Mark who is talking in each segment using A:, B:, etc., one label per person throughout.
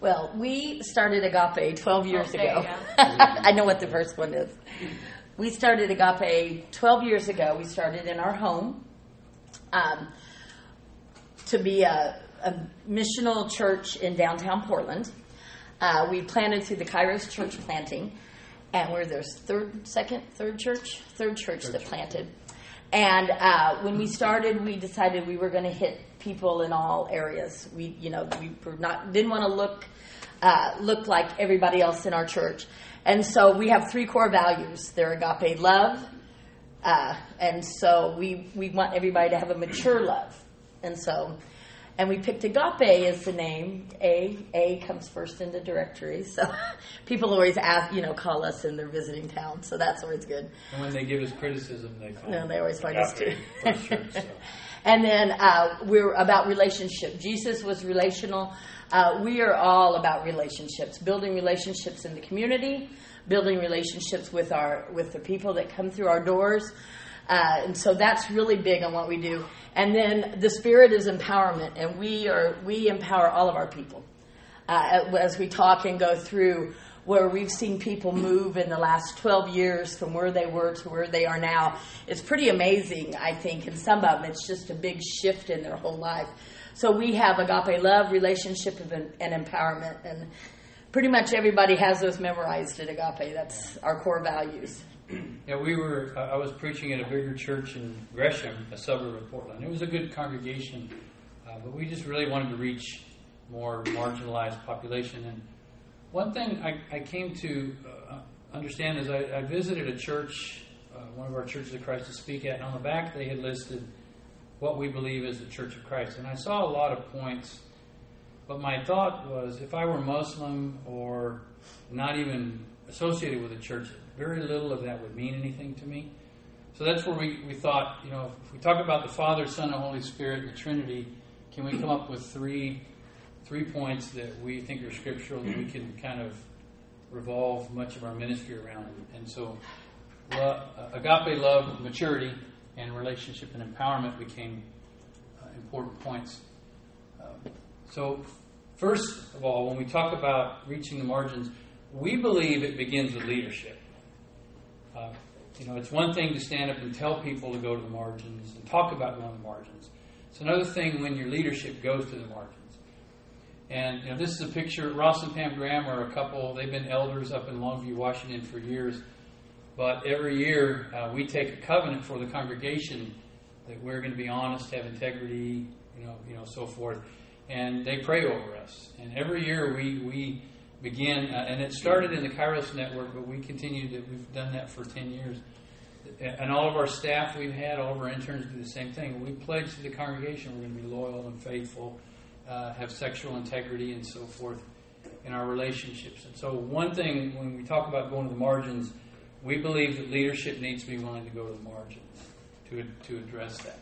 A: Well, we started Agape 12 years ago. I know what the first one is. We started Agape 12 years ago. We started in our home to be a missional church in downtown Portland. We planted through the Kairos Church planting, and we're their third church that planted. And when we started, we decided we were going to hit people in all areas. We didn't want to look like everybody else in our church, and so we have 3 core values. They're agape love, and so we want everybody to have a mature love, and we picked agape as the name. A comes first in the directory, so people always ask, call us in their visiting town, so that's always good.
B: And when they give us criticism,
A: they always find us too.
B: Sure, so.
A: And then we're about relationship. Jesus was relational. We are all about relationships, building relationships in the community, building relationships with the people that come through our doors. And so that's really big on what we do. And then the Spirit is empowerment, and we empower all of our people. As we talk and go through where we've seen people move in the last 12 years from where they were to where they are now, it's pretty amazing, I think. And some of them, it's just a big shift in their whole life. So we have agape love, relationship, and empowerment. And pretty much everybody has those memorized at Agape. That's our core values.
B: Yeah, I was preaching at a bigger church in Gresham, a suburb of Portland. It was a good congregation, but we just really wanted to reach more marginalized population. And one thing I came to understand is I visited a church, one of our churches of Christ to speak at, and on the back they had listed what we believe is the Church of Christ. And I saw a lot of points, but my thought was if I were Muslim or not even associated with a church, very little of that would mean anything to me. So that's where we thought, if we talk about the Father, Son, and Holy Spirit, the Trinity, can we come up with three points that we think are scriptural that we can kind of revolve much of our ministry around? And so agape love, maturity, and relationship and empowerment became important points. So first of all, when we talk about reaching the margins, we believe it begins with leadership. It's one thing to stand up and tell people to go to the margins and talk about going to the margins. It's another thing when your leadership goes to the margins. And this is a picture. Ross and Pam Graham are a couple. They've been elders up in Longview, Washington for years. But every year we take a covenant for the congregation that we're going to be honest, have integrity, so forth. And they pray over us. And every year we begin, and it started in the Kairos Network, but we've done that for 10 years. And all of our staff we've had, all of our interns do the same thing. We pledge to the congregation we're going to be loyal and faithful, have sexual integrity and so forth in our relationships. And so one thing, when we talk about going to the margins, we believe that leadership needs to be willing to go to the margins to address that.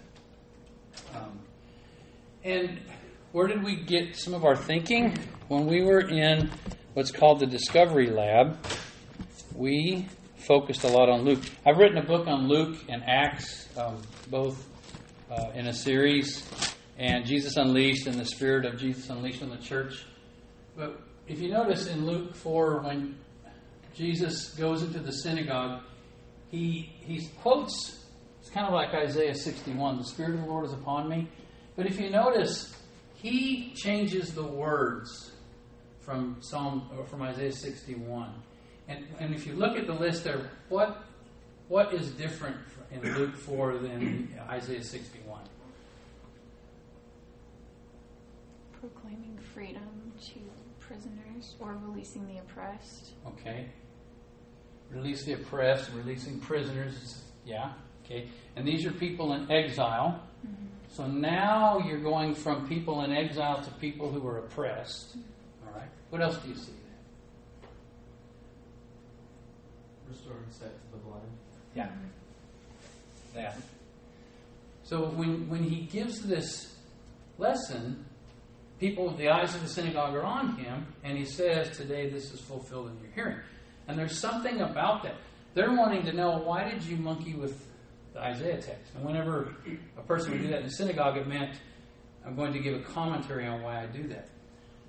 B: And where did we get some of our thinking? When we were in what's called the Discovery Lab, we focused a lot on Luke. I've written a book on Luke and Acts, both in a series, and Jesus Unleashed and the Spirit of Jesus Unleashed on the Church. But if you notice in Luke 4, when Jesus goes into the synagogue, he quotes, it's kind of like Isaiah 61, the Spirit of the Lord is upon me. But if you notice, he changes the words from Isaiah 61. And if you look at the list there, what is different in Luke 4 than Isaiah 61?
C: Proclaiming freedom to prisoners or releasing the oppressed.
B: Okay. Release the oppressed, releasing prisoners. Yeah. Okay. And these are people in exile. Mm-hmm. So now you're going from people in exile to people who are oppressed. Mm-hmm. All right. What else do you see there?
D: Restoring sight to the blind.
B: Yeah. That. So when he gives this lesson, people with the eyes of the synagogue are on him, and he says, today this is fulfilled in your hearing. And there's something about that. They're wanting to know, why did you monkey with the Isaiah text? And whenever a person would do that in the synagogue, it meant, I'm going to give a commentary on why I do that.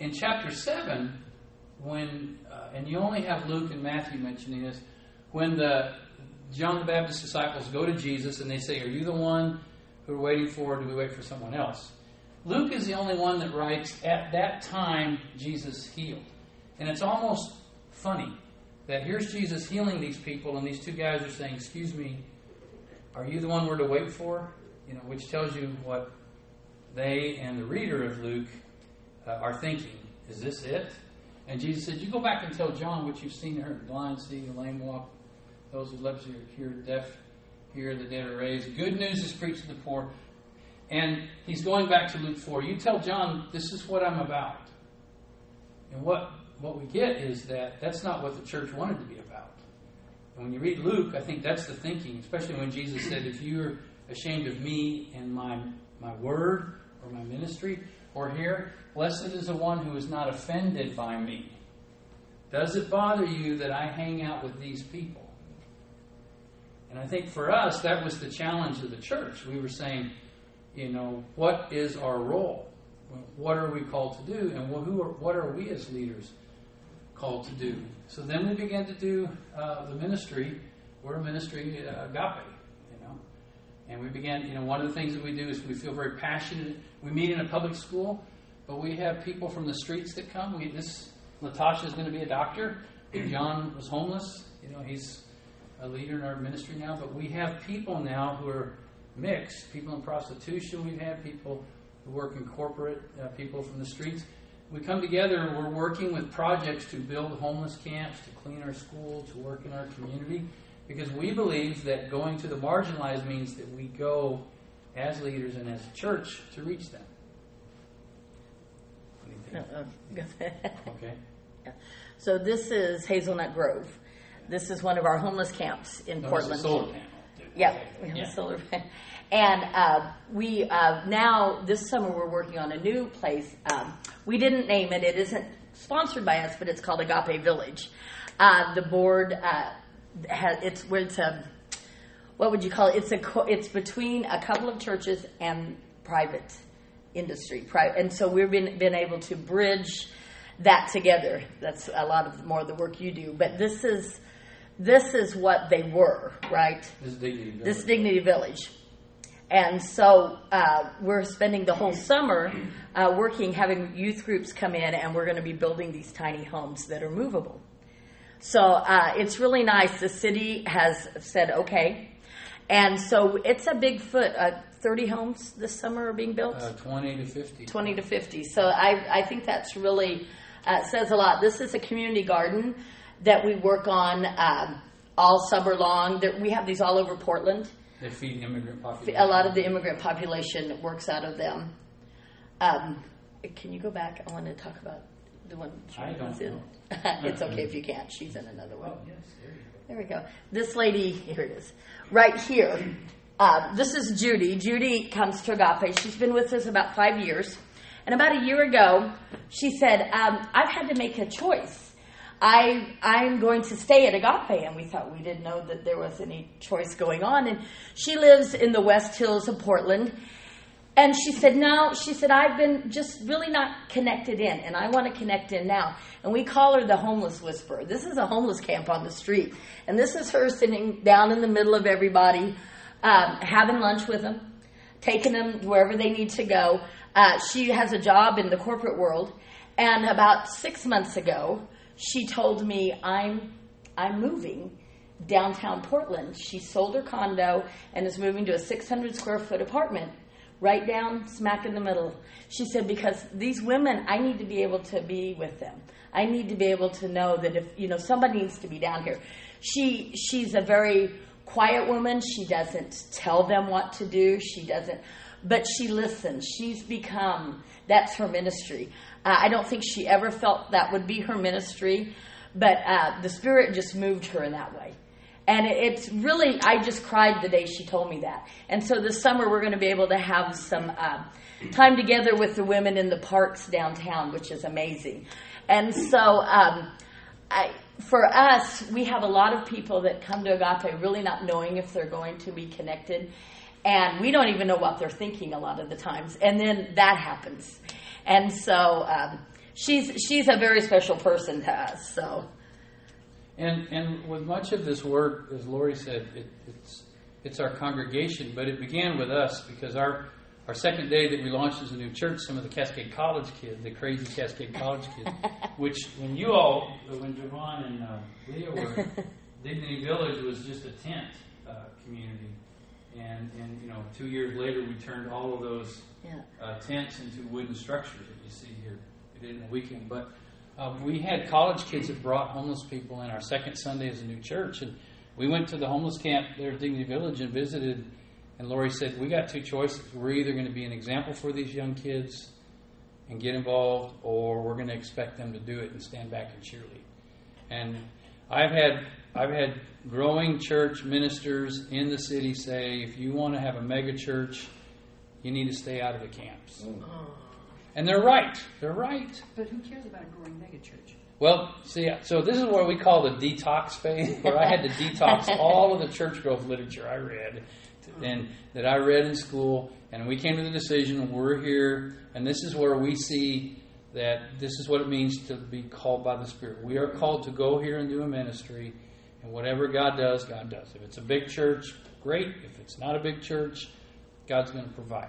B: in chapter 7, when, and you only have Luke and Matthew mentioning this, when the John the Baptist's disciples go to Jesus and they say, "Are you the one who we're waiting for, or do we wait for someone else?" Luke is the only one that writes, "At that time, Jesus healed." And it's almost funny that here's Jesus healing these people, and these two guys are saying, "Excuse me, are you the one we're to wait for?" Which tells you what they and the reader of Luke are thinking. Is this it? And Jesus said, "You go back and tell John what you've seen and heard. The blind see, the lame walk, those with leprosy are cured, deaf hear, the dead are raised. Good news is preached to the poor." And he's going back to Luke 4. You tell John, this is what I'm about. And what we get is that that's not what the church wanted to be about. And when you read Luke, I think that's the thinking, especially when Jesus said, "If you're ashamed of me and my word or my ministry," or here, "Blessed is the one who is not offended by me." Does it bother you that I hang out with these people? And I think for us, that was the challenge of the church. We were saying, what is our role? What are we called to do? And what are we as leaders called to do? So then we began to do the ministry. We're a ministry, Agape, And we began, one of the things that we do is we feel very passionate. We meet in a public school, but we have people from the streets that come. Latasha is going to be a doctor. John was homeless. He's a leader in our ministry now. But we have people now who are mixed. People in prostitution we've had. People who work in corporate. People from the streets. We come together. We're working with projects to build homeless camps, to clean our school, to work in our community. Because we believe that going to the marginalized means that we go as leaders and as a church to reach them. Okay.
A: So this is Hazelnut Grove. This is one of our homeless camps in Portland.
B: Solar panel.
A: Yeah, we have a solar panel. And we now, this summer, we're working on a new place. We didn't name it. It isn't sponsored by us, but it's called Agape Village. The board... what would you call it? It's between a couple of churches and private industry, and so we've been able to bridge that together. That's a lot of more of the work you do, but this is what they were, right? This Dignity Village, and so we're spending the whole summer having youth groups come in, and we're going to be building these tiny homes that are movable. So it's really nice. The city has said okay. And so it's a big foot. 30 homes this summer are being built?
B: 20 to 50.
A: 20 to 50. So I think that's really says a lot. This is a community garden that we work on all summer long. We have these all over Portland.
B: They feed immigrant population.
A: A lot of the immigrant population works out of them. Can you go back? I want to talk about the one
B: I don't know.
A: It's okay if you can't. She's in another one.
B: Oh, yes, there you go.
A: There we go. This lady, here it is, right here. This is Judy. Judy comes to Agape. She's been with us about 5 years. And about a year ago, she said, I've had to make a choice. I'm going to stay at Agape. And we thought we didn't know that there was any choice going on. And she lives in the West Hills of Portland. And she said, no, I've been just really not connected in, and I want to connect in now. And we call her the homeless whisperer. This is a homeless camp on the street. And this is her sitting down in the middle of everybody, having lunch with them, taking them wherever they need to go. She has a job in the corporate world. And about 6 months ago, she told me, I'm moving downtown Portland. She sold her condo and is moving to a 600 square foot apartment right down smack in the middle. She said, because these women, I need to be able to be with them. I need to be able to know that if, somebody needs to be down here. She's a very quiet woman. She doesn't tell them what to do. But she listens. That's her ministry. I don't think she ever felt that would be her ministry, but the Spirit just moved her in that way. And it's really, I just cried the day she told me that. And so this summer we're going to be able to have some time together with the women in the parks downtown, which is amazing. And so for us, we have a lot of people that come to Agape really not knowing if they're going to be connected. And we don't even know what they're thinking a lot of the times. And then that happens. And so she's a very special person to us. So,
B: And with much of this work, as Lori said, it's our congregation, but it began with us because our second day that we launched as a new church, some of the Cascade College kids, the crazy Cascade College kids, which when Javon and Leah were, Dignity Village was just a tent community. And 2 years later, we turned all of those tents into wooden structures that you see here. We did it in a weekend. But we had college kids that brought homeless people in our second Sunday as a new church. And we went to the homeless camp there at Dignity Village and visited. And Lori said, we got two choices. We're either going to be an example for these young kids and get involved, or we're going to expect them to do it and stand back and cheerlead. And I've had growing church ministers in the city say, if you want to have a mega church, you need to stay out of the camps. And they're right. They're right.
E: But who cares about a growing megachurch?
B: Well, see, so this is what we call the detox phase, where I had to detox all of the church growth literature I read and that I read in school. And we came to the decision, we're here, and this is where we see that this is what it means to be called by the Spirit. We are called to go here and do a ministry, and whatever God does, God does. If it's a big church, great. If it's not a big church, God's going to provide.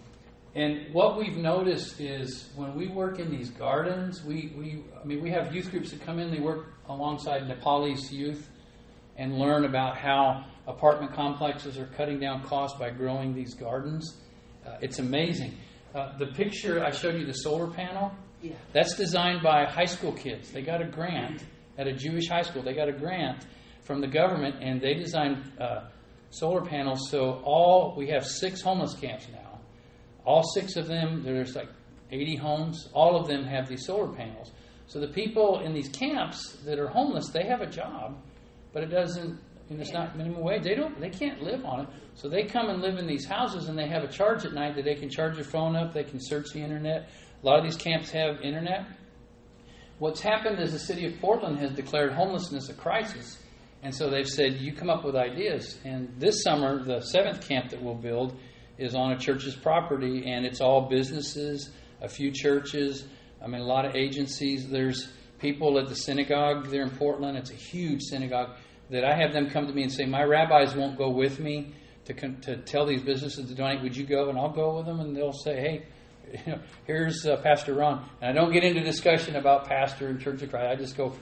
B: And what we've noticed is when we work in these gardens, we have youth groups that come in, they work alongside Nepalese youth and learn about how apartment complexes are cutting down costs by growing these gardens. It's amazing. The picture I showed you, the solar panel, that's designed by high school kids. They got a grant at a Jewish high school. They got a grant from the government, and they designed solar panels. So we have 6 homeless camps now. All 6 of them, there's like 80 homes. All of them have these solar panels. So the people in these camps that are homeless, they have a job, but it doesn't. It's not minimum wage. They can't live on it. So they come and live in these houses, and they have a charge at night that they can charge their phone up. They can search the internet. A lot of these camps have internet. What's happened is the city of Portland has declared homelessness a crisis. And so they've said, you come up with ideas. And this summer, the 7th camp that we'll build is on a church's property, and it's all businesses, a few churches, a lot of agencies. There's people at the synagogue there in Portland. It's a huge synagogue that I have them come to me and say, my rabbis won't go with me to tell these businesses to donate. Would you go? And I'll go with them, and they'll say, hey, here's Pastor Ron. And I don't get into discussion about pastor and Church of Christ. I just go,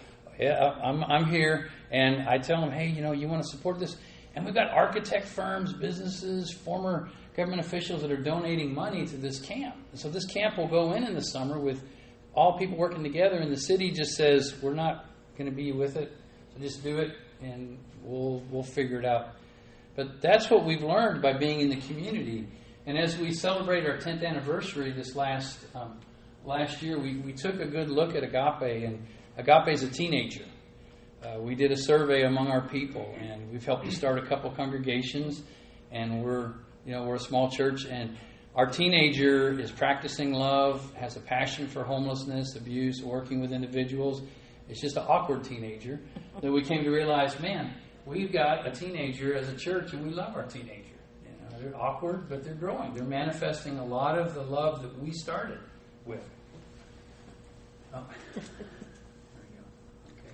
B: I'm here, and I tell them, hey, you want to support this? And we've got architect firms, businesses, former government officials that are donating money to this camp. And so this camp will go in the summer with all people working together, and the city just says, we're not going to be with it, so just do it, and we'll figure it out. But that's what we've learned by being in the community. And as we celebrate our 10th anniversary this last year, we took a good look at Agape, and Agape is a teenager. We did a survey among our people, and we've helped to start a couple congregations, and we're a small church, and our teenager is practicing love, has a passion for homelessness, abuse, working with individuals. It's just an awkward teenager that we came to realize, man, we've got a teenager as a church, and we love our teenager. They're awkward, but they're growing. They're manifesting a lot of the love that we started with. Oh. There we go. Okay.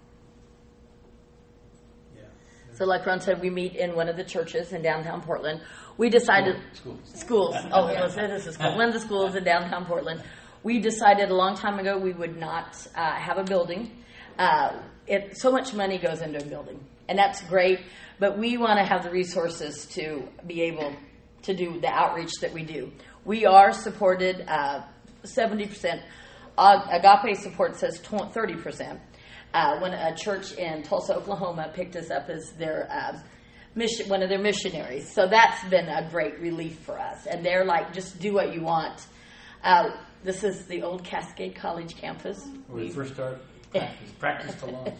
B: Yeah.
A: So like Ron said, we meet in one of the churches in downtown Portland. We decided... Schools. Oh, this is cool. One of the schools in downtown Portland. We decided a long time ago we would not have a building. So much money goes into a building, and that's great, but we want to have the resources to be able to do the outreach that we do. We are supported 70%. Agape support says 30%. When a church in Tulsa, Oklahoma picked us up as their one of their missionaries. So that's been a great relief for us. And they're like, just do what you want. This is the old Cascade College campus.
B: When we first started practice to launch.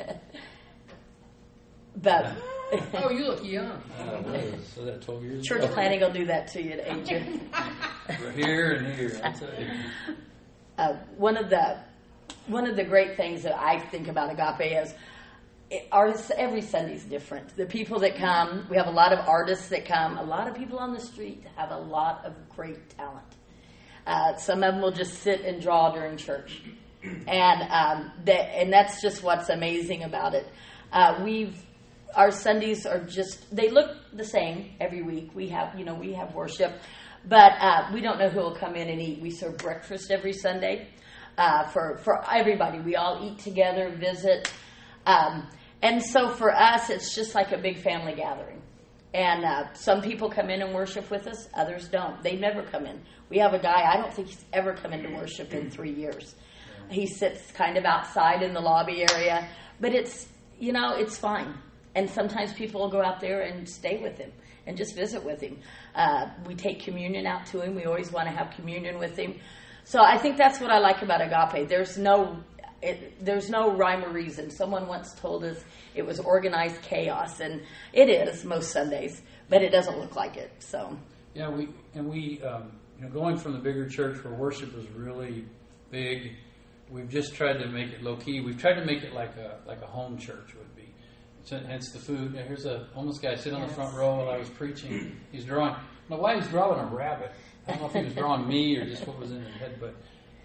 A: But
E: oh, you look young.
B: So that 12 years
A: church
B: ago.
A: planning will do that to you at age.
B: We're here and here. I'll tell you.
A: One of the great things that I think about Agape is every Sunday's different. The people that come, we have a lot of artists that come. A lot of people on the street have a lot of great talent. Some of them will just sit and draw during church. and that's just what's amazing about it. Our Sundays are they look the same every week. We have worship, but we don't know who will come in and eat. We serve breakfast every Sunday for everybody. We all eat together, visit, and so for us, it's just like a big family gathering. And some people come in and worship with us, others don't. They never come in. We have a guy, I don't think he's ever come in to worship in 3 years. He sits kind of outside in the lobby area, but it's fine. And sometimes people will go out there and stay with him and just visit with him. We take communion out to him. We always want to have communion with him. So I think that's what I like about Agape. There's no rhyme or reason. Someone once told us it was organized chaos, and it is most Sundays, but it doesn't look like it. So
B: yeah, we going from the bigger church where worship was really big, we've just tried to make it low key. We've tried to make it like a home church would be. So hence the food. Now, here's a homeless guy sitting on the front row while I was preaching. He's drawing. I don't know why he's drawing a rabbit. I don't know if he was drawing me or just what was in his head, but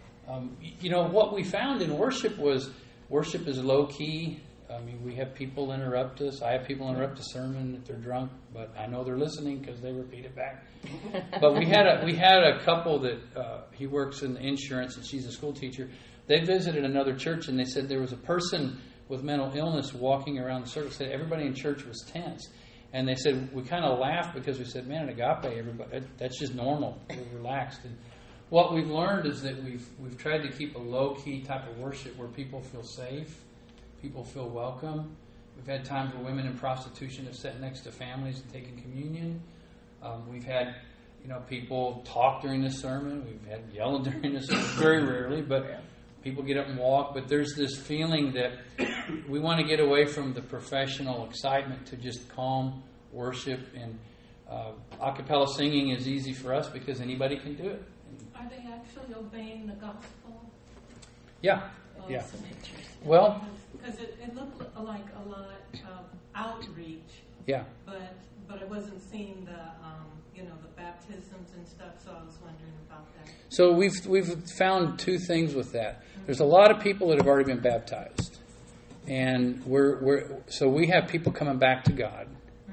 B: what we found in worship is low key. I mean, we have people interrupt us. I have people interrupt the sermon if they're drunk, but I know they're listening because they repeat it back. But we had a couple that he works in insurance and she's a school teacher. They visited another church and they said there was a person with mental illness walking around the circle. Said everybody in church was tense, and they said we kind of laughed because we said, "Man, at Agape, everybody that's just normal. We're relaxed." And what we've learned is that we've tried to keep a low key type of worship where people feel safe, people feel welcome. We've had times where women in prostitution have sat next to families and taken communion. We've had people talk during the sermon. We've had yelling during the sermon, very rarely, but people get up and walk. But there's this feeling that we want to get away from the professional excitement to just calm worship. And a cappella singing is easy for us because anybody can do it.
F: Are they actually obeying the gospel?
B: Yeah. Yeah. Well,
F: because it looked like a lot of outreach.
B: Yeah.
F: But I wasn't seeing the baptisms and stuff, so I was wondering about that.
B: So we've found two things with that. There's a lot of people that have already been baptized, and we have people coming back to God,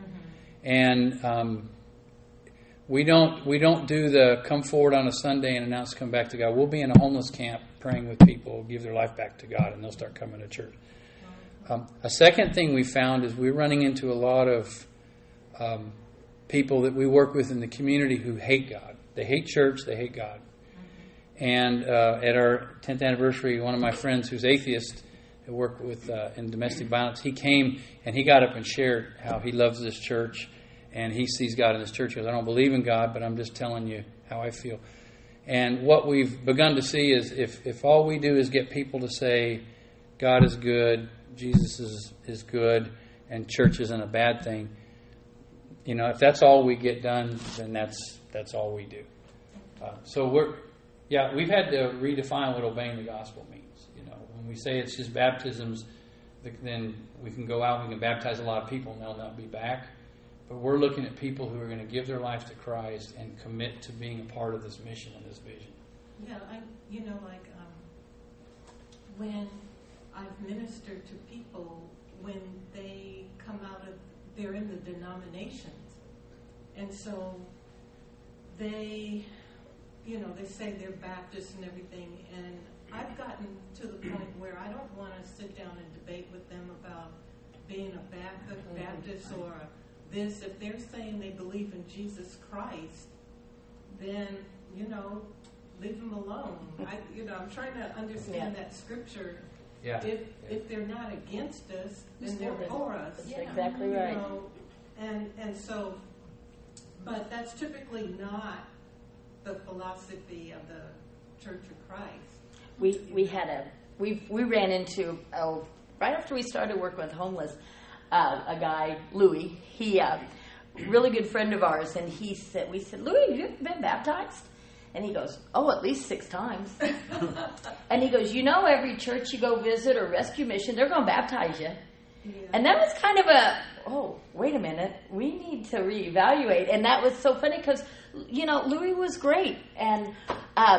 B: and we don't do the come forward on a Sunday and announce come back to God. We'll be in a homeless camp praying with people, give their life back to God, and they'll start coming to church. A second thing we found is we're running into a lot of people that we work with in the community who hate God. They hate church, they hate God. And at our 10th anniversary, one of my friends who's atheist, who worked with in domestic violence, he came and he got up and shared how he loves this church and he sees God in this church. He goes, I don't believe in God, but I'm just telling you how I feel. And what we've begun to see is if all we do is get people to say God is good, Jesus is good, and church isn't a bad thing, if that's all we get done, then that's all we do. We've had to redefine what obeying the gospel means. When we say it's just baptisms, then we can go out and we can baptize a lot of people and they'll not be back. But we're looking at people who are going to give their life to Christ and commit to being a part of this mission and this vision.
F: Yeah, when I've ministered to people, when they come they're in the denominations, and so they say they're Baptist and everything, and I've gotten to the point where I don't want to sit down and debate with them about being a Baptist or this. If they're saying they believe in Jesus Christ, then, leave them alone. I'm trying to understand that scripture.
B: Yeah.
F: If they're not against us, then they're for us.
A: That's exactly right.
F: And so, but that's typically not the philosophy of the Church of Christ.
A: We ran into right after we started working with homeless, a guy, Louis. He really good friend of ours, and we said, Louis, have you ever been baptized? And he goes, at least 6 times. And he goes, every church you go visit or rescue mission, they're going to baptize you. Yeah. And that was kind of wait a minute, we need to reevaluate. And that was so funny because, Louis was great. And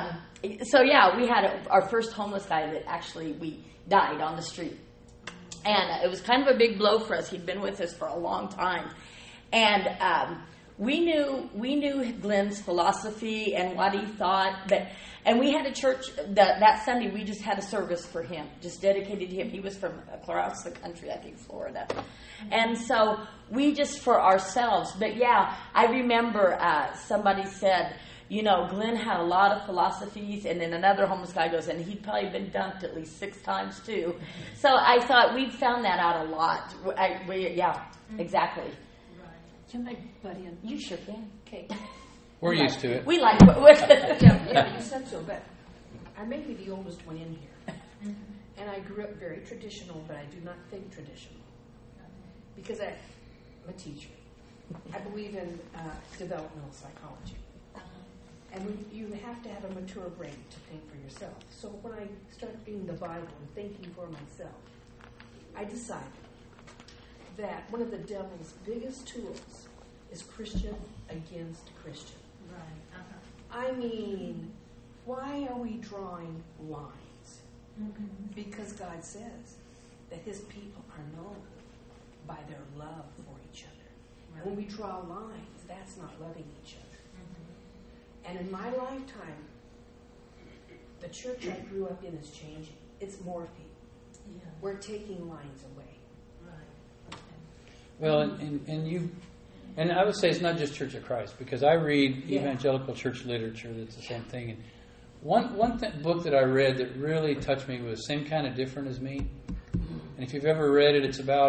A: So yeah, we had our first homeless guy that actually we died on the street, and it was kind of a big blow for us. He'd been with us for a long time, and we knew Glenn's philosophy and what he thought. And we had a church that Sunday. We just had a service for him, just dedicated to him. He was from across the country, I think Florida, and so we just for ourselves. But yeah, I remember somebody said, you know, Glenn had a lot of philosophies, and then another homeless guy goes, and he'd probably been dunked at least 6 times too. So I thought we found that out a lot. Yeah, exactly.
E: Can I butt in?
A: You sure can.
E: Okay.
B: We're used to it.
A: We like
E: Yeah, you said so, but I may be the oldest one in here. And I grew up very traditional, but I do not think traditional. Because I'm a teacher. I believe in developmental psychology. And you have to have a mature brain to think for yourself. So when I started reading the Bible and thinking for myself, I decided that one of the devil's biggest tools is Christian against Christian.
F: Right.
E: I mean, why are we drawing lines? Because God says that his people are known by their love for each other. And when we draw lines, that's not loving each other. And in my lifetime, the church I grew up in is changing. It's morphing.
F: Yeah.
E: We're taking lines away.
F: Right.
B: Well, and I would say it's not just Church of Christ, because I read evangelical church literature that's the same thing. And one book that I read that really touched me was Same Kind of Different as Me. And if you've ever read it, it's about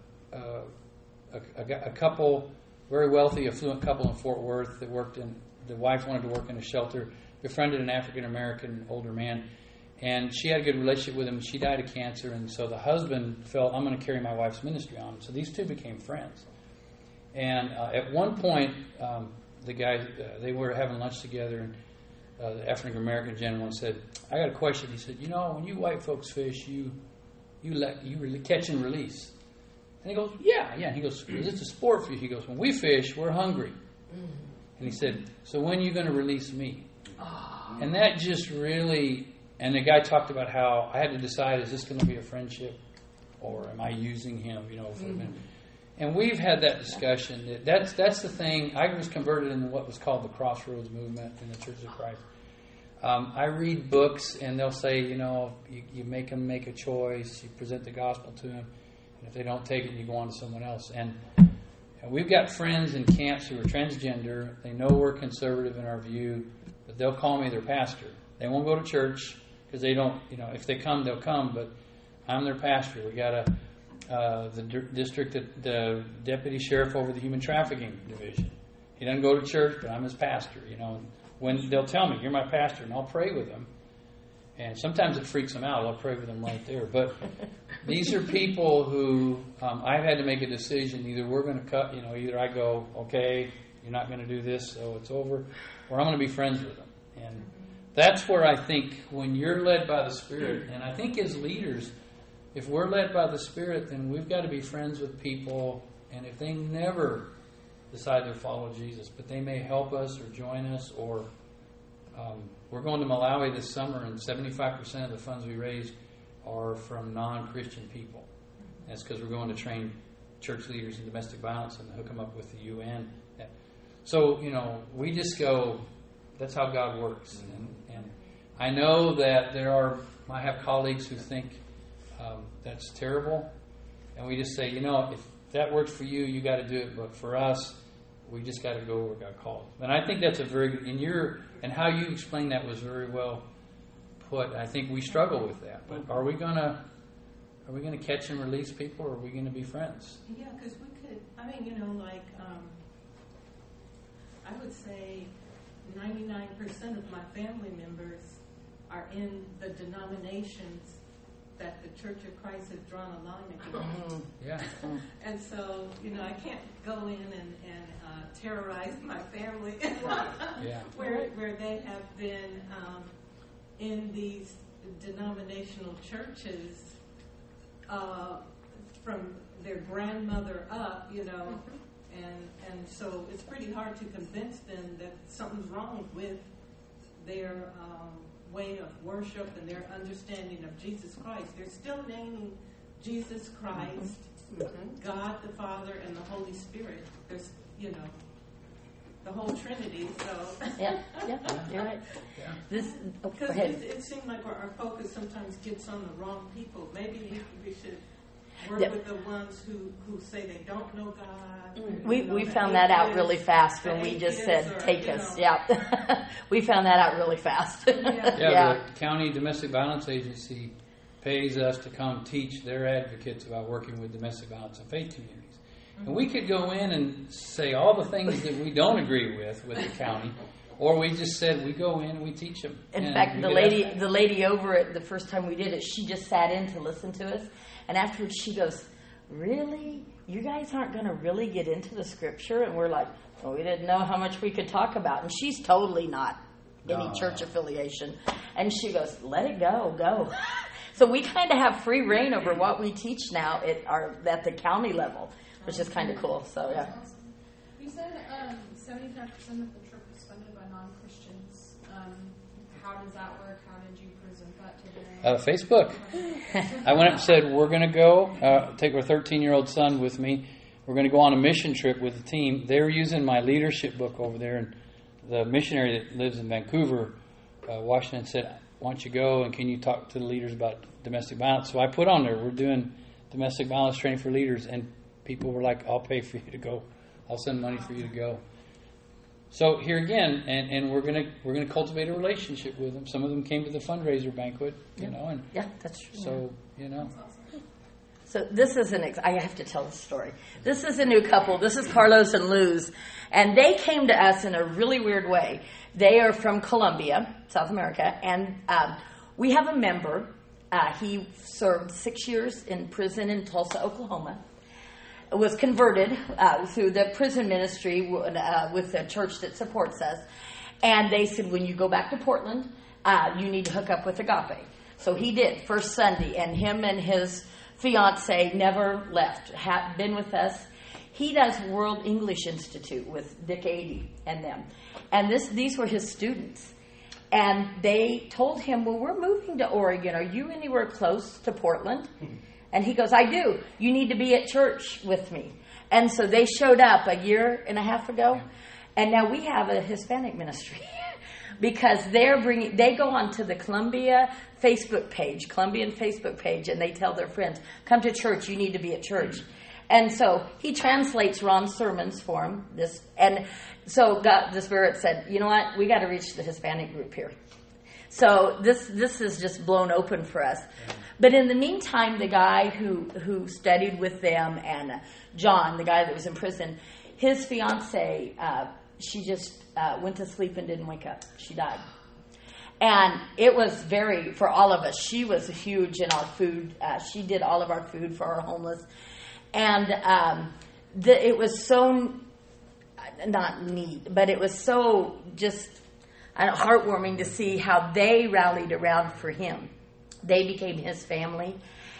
B: a couple, very wealthy, affluent couple in Fort Worth that worked in. The wife wanted to work in a shelter, befriended an African-American older man, and she had a good relationship with him. She died of cancer, and so the husband felt, I'm going to carry my wife's ministry on. So these two became friends. And at one point, the guy, they were having lunch together, and the African-American gentleman said, I got a question. He said, you know, when you white folks fish, you catch and release. And he goes, yeah. And he goes, is this a sport for you? He goes, when we fish, we're hungry. And he said, so when are you going to release me? And that just really, and the guy talked about how I had to decide, is this going to be a friendship or am I using him, for a minute? And we've had that discussion. That's the thing. I was converted into what was called the Crossroads movement in the Church of Christ. I read books and they'll say, you make them make a choice, you present the gospel to them, and if they don't take it, you go on to someone else. And we've got friends in camps who are transgender. They know we're conservative in our view, but they'll call me their pastor. They won't go to church because they don't, if they come, they'll come, but I'm their pastor. We got the deputy sheriff over the human trafficking division. He doesn't go to church, but I'm his pastor, When they'll tell me, you're my pastor, and I'll pray with them. And sometimes it freaks them out. I'll pray with them right there. But these are people who I've had to make a decision. Either we're going to cut, either I go, okay, you're not going to do this, so it's over, or I'm going to be friends with them. And that's where I think when you're led by the Spirit, and I think as leaders, if we're led by the Spirit, then we've got to be friends with people. And if they never decide to follow Jesus, but they may help us or join us, or we're going to Malawi this summer, and 75% of the funds we raise are from non-Christian people. That's because we're going to train church leaders in domestic violence and hook them up with the UN. So, we just go, that's how God works. And I know that I have colleagues who think that's terrible. And we just say, if that works for you, you got to do it. But for us, we just got to go where God called. And I think that's a very good, and how you explained that was very well put. I think we struggle with that. But are we going to catch and release people, or are we going to be friends?
F: Yeah, because we could, I would say 99% of my family members are in the denominations that the Church of Christ has drawn a line against.
B: Yeah.
F: And so, I can't go in and terrorize my family where they have been in these denominational churches from their grandmother up, and so it's pretty hard to convince them that something's wrong with their way of worship and their understanding of Jesus Christ. They're still naming Jesus Christ, God the Father, and the Holy Spirit. There's, the whole Trinity. So
A: Yeah, you're right.
B: Yeah.
A: This. Oh, go
F: because
A: ahead.
F: it seems like our focus sometimes gets on the wrong people. Maybe we should work
A: Yep.
F: with the ones who say they don't know God.
A: We found that out really fast when we just said, take us. Yeah. We found that out really fast.
B: Yeah, the county domestic violence agency pays us to come teach their advocates about working with domestic violence and faith communities. And we could go in and say all the things that we don't agree with the county, or we just said we go in and we teach them.
A: In fact, the lady over it, the first time we did it, she just sat in to listen to us. And afterwards she goes, really? You guys aren't going to really get into the scripture? And we're like, well, we didn't know how much we could talk about. And she's totally not any church affiliation. And she goes, let it go. So we kind of have free reign over what we teach now at the county level, which is kind of cool. So, yeah.
G: You said 75% of the trip was funded by non-Christians. How does that work? How did you present that to them?
B: Facebook. I went up and said, we're going to go, take our 13-year-old son with me. We're going to go on a mission trip with the team. They were using my leadership book over there, and the missionary that lives in Vancouver, Washington, said, why don't you go and can you talk to the leaders about domestic violence? So I put on there, we're doing domestic violence training for leaders, and people were like, I'll pay for you to go. I'll send money for you to go. So here again, and we're gonna cultivate a relationship with them. Some of them came to the fundraiser banquet, and
A: That's true.
B: so
A: So this is I have to tell this story. This is a new couple. This is Carlos and Luz. And they came to us in a really weird way. They are from Colombia, South America. And we have a member. He served 6 years in prison in Tulsa, Oklahoma. Was converted through the prison ministry with the church that supports us. And they said, when you go back to Portland, you need to hook up with Agape. So he did, first Sunday. And him and his fiance never left, been with us. He does World English Institute with Dick Adey and them. And these were his students. And they told him, well, we're moving to Oregon. Are you anywhere close to Portland? And he goes, I do. You need to be at church with me. And so they showed up a year and a half ago. And now we have a Hispanic ministry. Because they go on to the Colombian Facebook page, and they tell their friends, come to church, you need to be at church. And so he translates Ron's sermons for him. And so the Spirit said, you know what, we got to reach the Hispanic group here. So this is just blown open for us. But in the meantime, the guy who studied with them, and John, the guy that was in prison, his fiance, she just went to sleep and didn't wake up. She died. And it was for all of us, she was huge in our food. She did all of our food for our homeless. And it was so, not neat, but it was so just heartwarming to see how they rallied around for him. They became his family.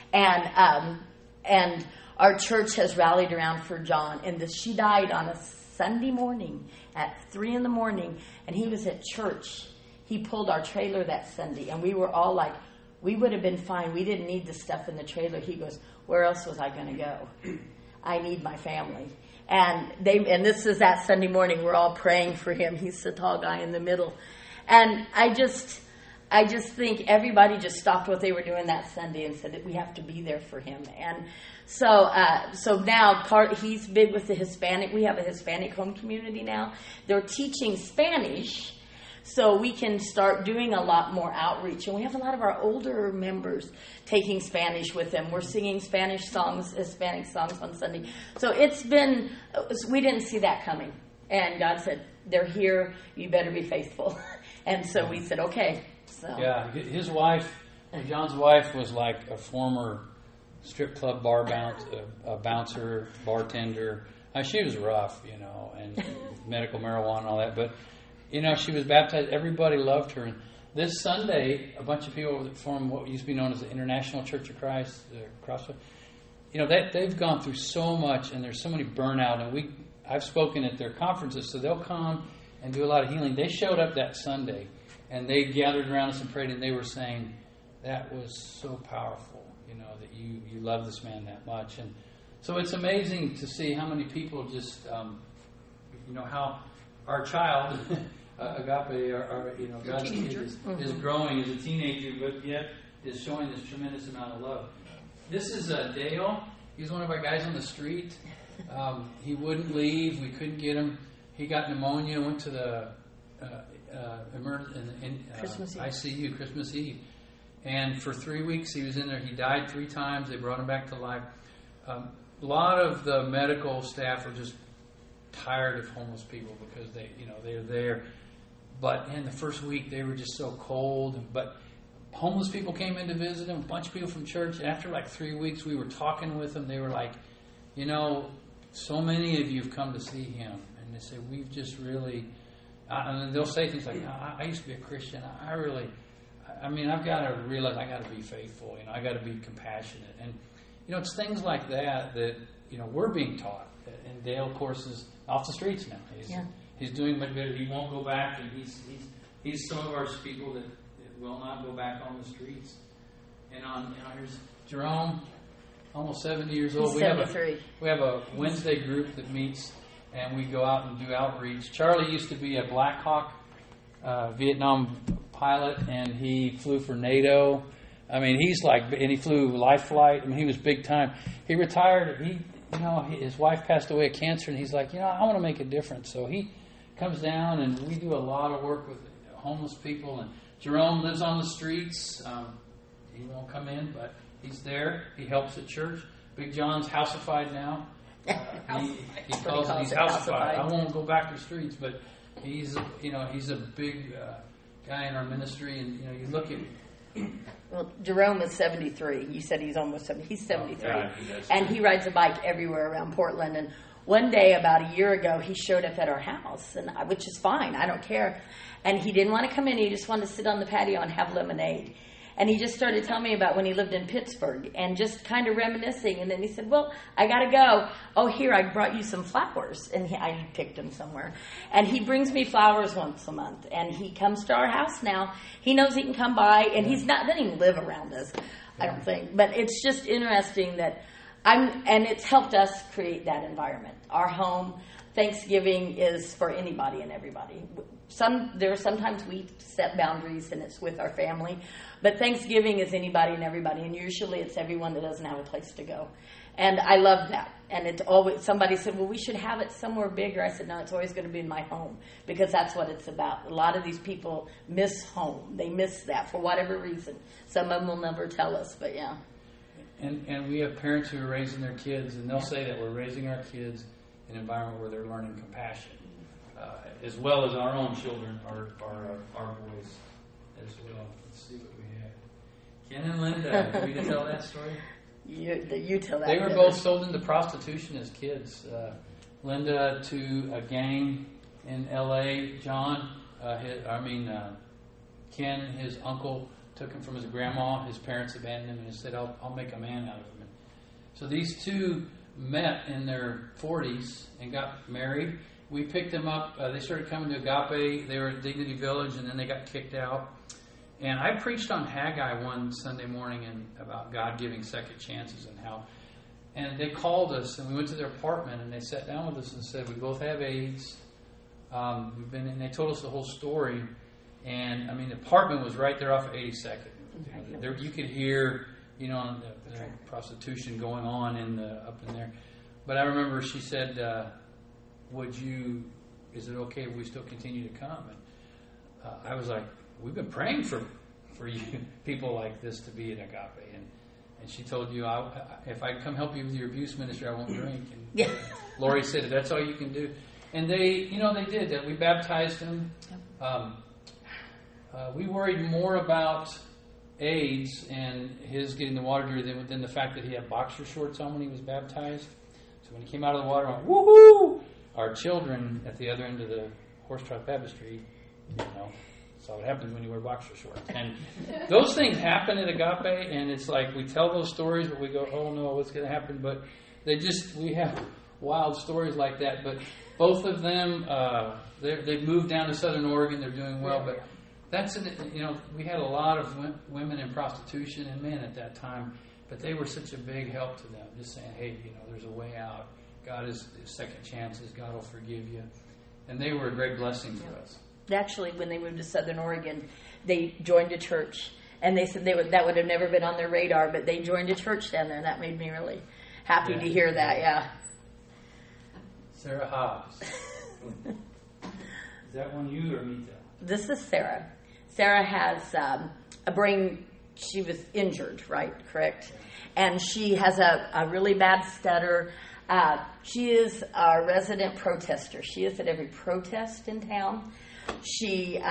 A: And our church has rallied around for John. And she died on a Sunday morning at 3 a.m, and he was at church. He pulled our trailer that Sunday, and we were all like, we would have been fine. We didn't need the stuff in the trailer. He goes, where else was I going to go? I need my family. And this is that Sunday morning. We're all praying for him. He's the tall guy in the middle. And I just think everybody just stopped what they were doing that Sunday and said that we have to be there for him. And so now he's big with the Hispanic. We have a Hispanic home community now. They're teaching Spanish, so we can start doing a lot more outreach. And we have a lot of our older members taking Spanish with them. We're singing Spanish songs, Hispanic songs on Sunday. So we didn't see that coming. And God said, they're here, you better be faithful. And so we said, okay. So. Yeah,
B: his wife, John's wife, was like a former strip club bouncer, bartender. She was rough, and medical marijuana and all that. But, she was baptized. Everybody loved her. And this Sunday, a bunch of people that form what used to be known as the International Church of Christ, Crossroads, they've gone through so much, and there's so many burnout. And I've spoken at their conferences, so they'll come and do a lot of healing. They showed up that Sunday, And they gathered around us and prayed, and they were saying, that was so powerful, that you love this man that much. And so it's amazing to see how many people just, how our child, Agape, God's kid is growing as a teenager, but yet is showing this tremendous amount of love. This is Dale. He's one of our guys on the street. He wouldn't leave. We couldn't get him. He got pneumonia, went to the ICU Christmas Eve. And for 3 weeks he was in there. He died 3 times. They brought him back to life. A lot of the medical staff are just tired of homeless people because they're there. But in the first week they were just so cold. But homeless people came in to visit him, a bunch of people from church. And after like 3 weeks we were talking with them. They were like, so many of you have come to see him. And they said, we've just really... and they'll say things like, I used to be a Christian. I've got to realize I got to be faithful. I got to be compassionate. And, it's things like that we're being taught. And Dale, of course, is off the streets now. He's doing much better. He won't go back. And he's some of our people that will not go back on the streets. And here's Jerome, almost 70 years old.
A: He's 73.
B: We have a Wednesday group that meets, and we go out and do outreach. Charlie used to be a Black Hawk Vietnam pilot, and he flew for NATO. And he flew Life Flight. He was big time. He retired. His wife passed away of cancer, and he's like, I want to make a difference. So he comes down, and we do a lot of work with homeless people. And Jerome lives on the streets. He won't come in, but he's there. He helps at church. Big John's houseified now. He calls it, he's houseified. I won't go back to the streets, but he's a big guy in our ministry, and you look at.
A: Well, Jerome is 73. You said he's almost 70. He's 73,
B: and
A: he rides a bike everywhere around Portland. And one day, about a year ago, he showed up at our house, which is fine. I don't care. And he didn't want to come in. He just wanted to sit on the patio and have lemonade. And he just started telling me about when he lived in Pittsburgh and just kind of reminiscing. And then he said, well, I got to go. Oh, here, I brought you some flowers. And I picked them somewhere. And he brings me flowers once a month. And he comes to our house now. He knows he can come by. And doesn't even live around us, I don't think. But it's just interesting that and it's helped us create that environment. Our home, Thanksgiving is for anybody and everybody. Sometimes we set boundaries and it's with our family, but Thanksgiving is anybody and everybody, and usually it's everyone that doesn't have a place to go. And I love that. And it's always, somebody said, well, we should have it somewhere bigger. I said, no, it's always going to be in my home, because that's what it's about. A lot of these people miss home. They miss that for whatever reason. Some of them will never tell us, but yeah.
B: And we have parents who are raising their kids, and they'll say that we're raising our kids in an environment where they're learning compassion. As well as our own children, our boys as well. Let's see what we have. Ken and Linda, can we tell that story?
A: You tell that.
B: They were both sold into prostitution as kids. Linda to a gang in L.A. Ken, his uncle, took him from his grandma. His parents abandoned him and said, I'll make a man out of him. So these two met in their 40s and got married. We picked them up. They started coming to Agape. They were at Dignity Village, and then they got kicked out. And I preached on Haggai one Sunday morning about God giving second chances and they called us, and we went to their apartment, and they sat down with us and said, we both have AIDS. And they told us the whole story. And, the apartment was right there off of 82nd. You could hear, the prostitution going on up in there. But I remember she said, is it okay if we still continue to come? And I was like, we've been praying for you, people like this to be at Agape. And she told you, if I come help you with your abuse ministry, I won't drink. And Lori said, that's all you can do. And they did that. We baptized him. We worried more about AIDS and his getting the water dirty than the fact that he had boxer shorts on when he was baptized. So when he came out of the water, I went, woohoo! Our children at the other end of the Horse Trout Baptistry, saw what happens when you wear boxer shorts. And those things happen at Agape, and it's like we tell those stories, but we go, oh no, what's going to happen? But we have wild stories like that. But both of them, they've moved down to Southern Oregon. They're doing well. But we had a lot of women in prostitution and men at that time, but they were such a big help to them, just saying, hey, there's a way out. God is second chances. God will forgive you. And they were a great blessing to us.
A: Actually, when they moved to Southern Oregon, they joined a church, and they said that would have never been on their radar, but they joined a church down there, and that made me really happy to hear that. Yeah.
B: Sarah Hobbs. Is that one you or me?
A: This is Sarah. Sarah has a brain. She was injured, right? Correct. And she has a really bad stutter. She is a resident protester. She is at every protest in town. She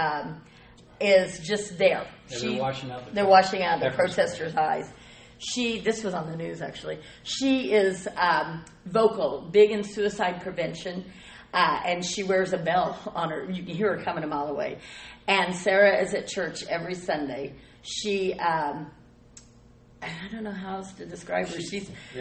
A: is just there.
B: They're washing out
A: the protesters' eyes. This was on the news actually. She is vocal, big in suicide prevention, and she wears a bell on her. You can hear her coming a mile away. And Sarah is at church every Sunday. She, I don't know how else to describe her.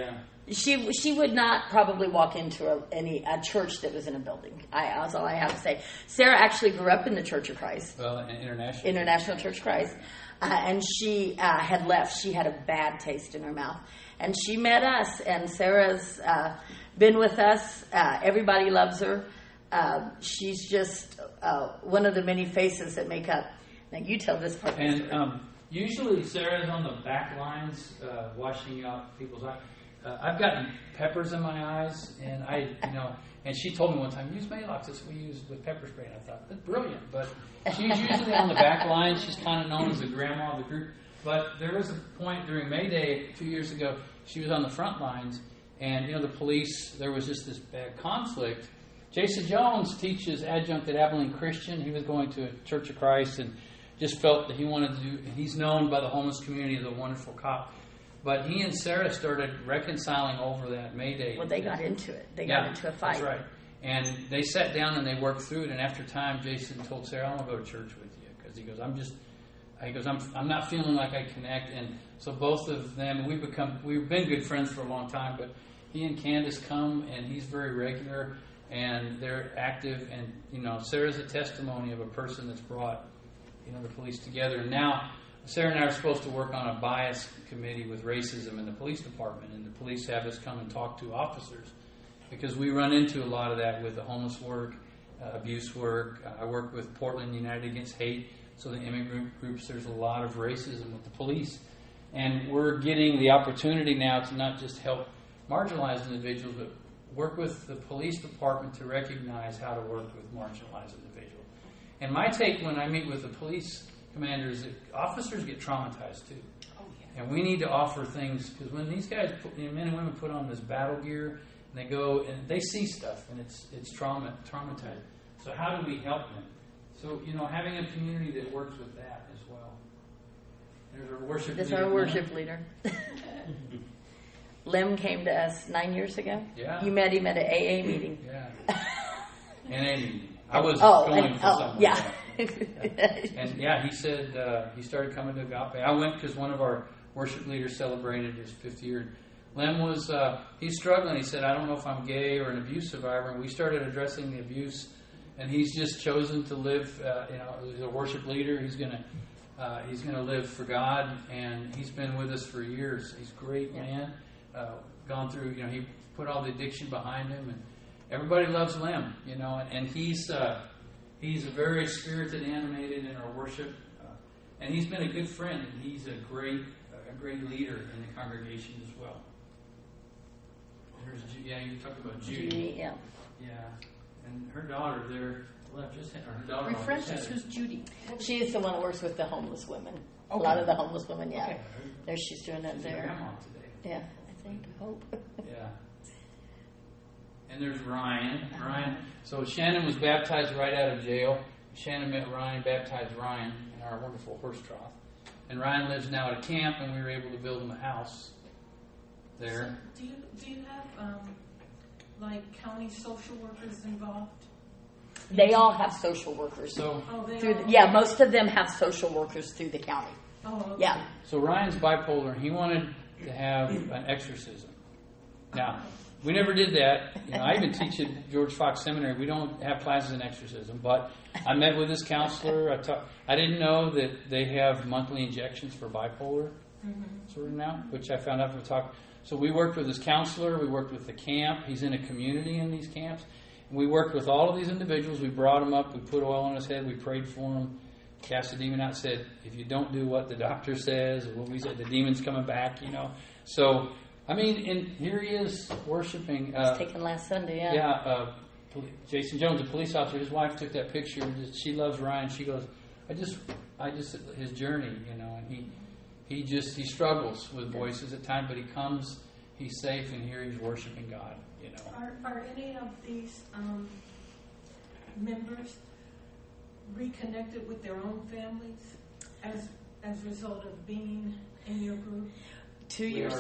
A: She would not probably walk into a church that was in a building. That's all I have to say. Sarah actually grew up in the Church of Christ.
B: Well,
A: International Church of Christ. And she had left. She had a bad taste in her mouth. And she met us, and Sarah's been with us. Everybody loves her. She's just one of the many faces that make up. Now, you tell this part.
B: And usually Sarah's on the back lines, washing out people's eyes. I've gotten peppers in my eyes, and and she told me one time, use Maalox. That's what we use with pepper spray. And I thought, that's brilliant. But she's usually on the back line. She's kind of known as the grandma of the group. But there was a point during May Day 2 years ago, she was on the front lines, and the police, there was just this bad conflict. Jason Jones teaches adjunct at Abilene Christian. He was going to a Church of Christ and just felt that he wanted to do, and he's known by the homeless community as a wonderful cop. But he and Sarah started reconciling over that May Day.
A: Well, they got into it. They got into a fight.
B: That's right. And they sat down and they worked through it. And after time, Jason told Sarah, "I want to go to church with you," because he goes, "I'm not feeling like I connect." And so both of them, we've been good friends for a long time. But he and Candace come, and he's very regular, and they're active. And Sarah's a testimony of a person that's brought the police together. And now Sarah and I are supposed to work on a bias committee with racism in the police department, and the police have us come and talk to officers because we run into a lot of that with the homeless work, abuse work. I work with Portland United Against Hate, so the immigrant groups, there's a lot of racism with the police. And we're getting the opportunity now to not just help marginalized individuals, but work with the police department to recognize how to work with marginalized individuals. And my take when I meet with the police commanders, that officers get traumatized too. Oh, yeah. And we need to offer things, because when these guys, men and women put on this battle gear, and they go and they see stuff, and it's traumatized. So how do we help them? So, having a community that works with that as well. There's our worship leader.
A: That's our worship leader. Lem came to us 9 years ago.
B: Yeah.
A: You met him at an AA meeting.
B: Yeah. An AA meeting. I was going for something.
A: Yeah.
B: Like that. And he said he started coming to Agape. I went because one of our worship leaders celebrated his 5th year. Lem was, he's struggling. He said, I don't know if I'm gay or an abuse survivor. And we started addressing the abuse. And he's just chosen to live, he's a worship leader. He's going to live for God. And he's been with us for years. He's a great man. Gone through, he put all the addiction behind him. And everybody loves Lem, and he's very spirited, animated in our worship. And he's been a good friend. And he's a great leader in the congregation as well. You talked about Judy.
A: Yeah.
B: Yeah. And her daughter there left her daughter.
E: Refresh us, who's Judy?
A: She is the one that works with the homeless women.
E: Okay.
A: A lot of the homeless women, yeah.
B: Okay.
A: There she's doing that there.
B: Grandma today.
A: Yeah, I think. Hope.
B: Yeah. And there's Ryan. So Shannon was baptized right out of jail. Shannon met Ryan, baptized Ryan in our wonderful horse trough. And Ryan lives now at a camp, and we were able to build him a house there.
F: So do you have county social workers involved?
A: They all have social workers.
B: So
A: most of them have social workers through the county.
F: Oh, okay.
A: Yeah.
B: So Ryan's bipolar, and he wanted to have an exorcism. Now, we never did that. I even teach at George Fox Seminary. We don't have classes in exorcism, but I met with this counselor. I didn't know that they have monthly injections for bipolar sort of now, which I found out from a talk. So we worked with this counselor. We worked with the camp. He's in a community in these camps. And we worked with all of these individuals. We brought him up. We put oil on his head. We prayed for him. Cast the demon out. Said, if you don't do what the doctor says, or what we said, the demon's coming back. So. And here he is worshiping.
A: It was taken last Sunday, yeah.
B: Yeah, Jason Jones, a police officer, his wife took that picture. She loves Ryan. She goes, I just his journey, and he struggles with voices at times, but he comes, he's safe, and here he's worshiping God,
F: Are any of these members reconnected with their own families as a result of being in your group?
A: 2 years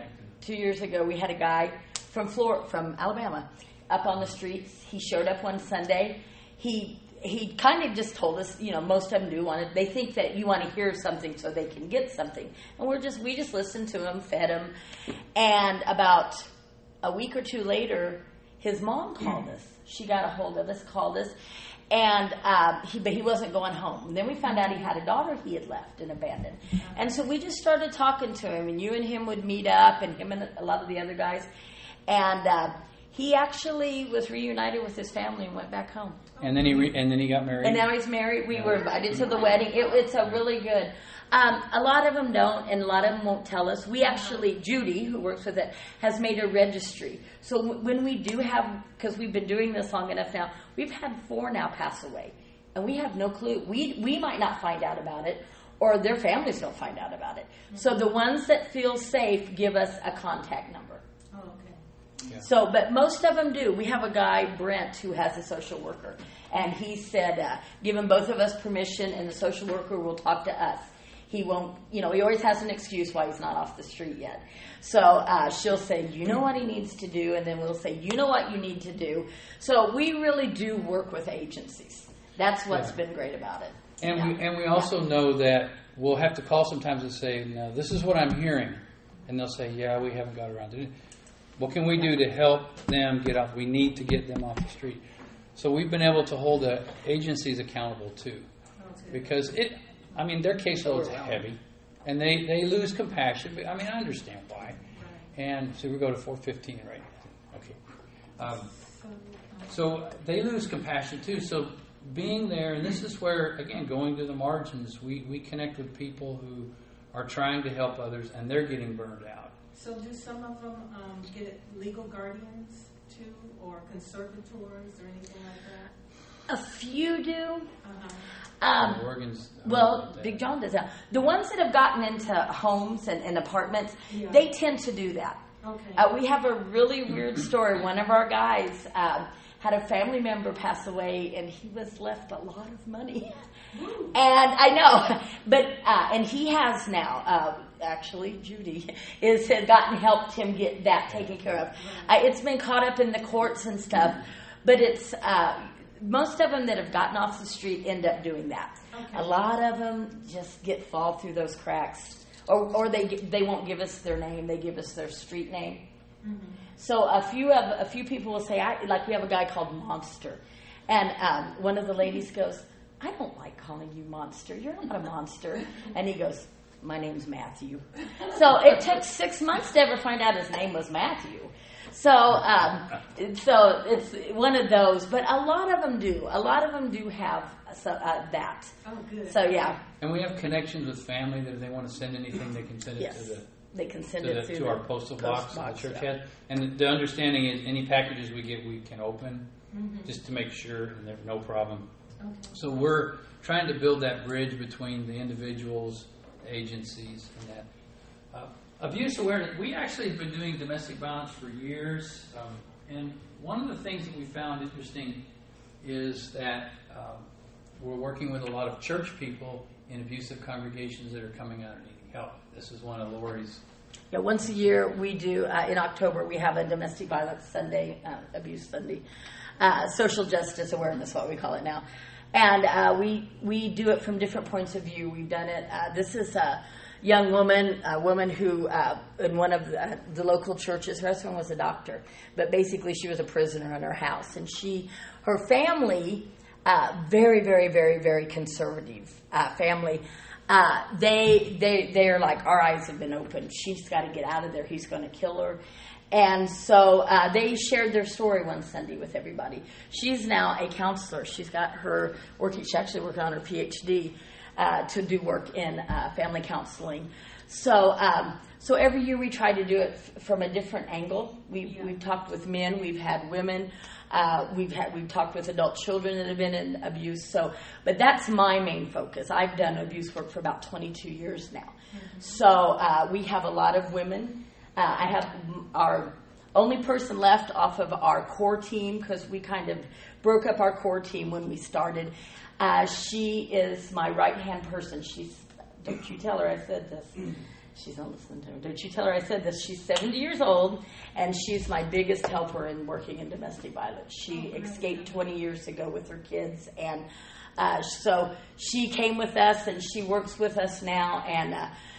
A: ago, we had a guy from Alabama up on the streets. He showed up one Sunday. He kind of just told us, most of them they think that you want to hear something so they can get something. And we just listened to him, fed him. And about a week or two later, his mom called us. She got a hold of us, called us. And but he wasn't going home. And then we found out he had a daughter he had left and abandoned. And so we just started talking to him, and you and him would meet up, and him and a lot of the other guys. And he actually was reunited with his family and went back home.
B: And then he got married.
A: And now he's married. We were invited to the wedding. It's a really good. A lot of them don't, and a lot of them won't tell us. We actually, Judy, who works with it, has made a registry. So when we do have, because we've been doing this long enough now, we've had 4 now pass away, and we have no clue. We might not find out about it, or their families don't find out about it. So the ones that feel safe give us a contact number.
F: Oh, okay.
B: Yeah.
A: So, but most of them do. We have a guy, Brent, who has a social worker, and he said, give him both of us permission, and the social worker will talk to us. He won't, he always has an excuse why he's not off the street yet. So she'll say, you know what he needs to do, and then we'll say, you know what you need to do. So we really do work with agencies. That's what's been great about it.
B: And we also know that we'll have to call sometimes and say, no, this is what I'm hearing. And they'll say, yeah, we haven't got around to it. What can we do to help them get off? We need to get them off the street. So we've been able to hold the agencies accountable too. Because their caseload's heavy, and they lose compassion. But, I understand why. And so we go to 415 right now. Okay. So they lose compassion too. So being there, and this is where, again, going to the margins, we connect with people who are trying to help others, and they're getting burned out.
F: So do some of them get legal guardians too, or conservators, or anything like that?
A: A few do.
B: Oregon's,
A: Big John does that. The ones that have gotten into homes and apartments, they tend to do that.
F: Okay.
A: We have a really weird story. One of our guys had a family member pass away, and he was left a lot of money. And I know, but and he has now. Actually, Judy has helped him get that taken care of. It's been caught up in the courts and stuff, but it's. Most of them that have gotten off the street end up doing that. Okay. A lot of them just fall through those cracks, or they won't give us their name; they give us their street name. Mm-hmm. So a few people will say, we have a guy called Monster, and one of the ladies goes, "I don't like calling you Monster. You're not a monster." And he goes, "My name's Matthew." So it took 6 months to ever find out his name was Matthew. So it's one of those, but a lot of them do. A lot of them do have that.
F: Oh, good.
A: So yeah.
B: And we have connections with family that if they want to send anything, they can send it
A: they can send it
B: to our postal box that the church has. And the understanding is any packages we get, we can open just to make sure, and there's no problem. Okay. So we're trying to build that bridge between the individuals, agencies, and that. Abuse awareness. We actually have been doing domestic violence for years, and one of the things that we found interesting is that we're working with a lot of church people in abusive congregations that are coming out and needing help. This is one of Lori's.
A: Yeah, once a year we do, in October, we have a domestic violence Sunday, abuse Sunday, social justice awareness, what we call it now. And we do it from different points of view. We've done it, this is young woman, a woman who in one of the local churches, her husband was a doctor, but basically she was a prisoner in her house, and her family, very, very, very, very conservative family. They're like, our eyes have been opened. She's got to get out of there. He's going to kill her. And so they shared their story one Sunday with everybody. She's now a counselor. She's got her working. She's actually working on her PhD to do work in family counseling. So every year we try to do it from a different angle. We've talked with men. We've had women. We've talked with adult children that have been in abuse. But that's my main focus. I've done abuse work for about 22 years now. Mm-hmm. So we have a lot of women. I have our only person left off of our core team, because we kind of broke up our core team when we started. She is my right-hand person. Don't you tell her I said this. She's not listening to me. Don't you tell her I said this. She's 70 years old, and she's my biggest helper in working in domestic violence. She escaped 20 years ago with her kids, and so she came with us, and she works with us now, and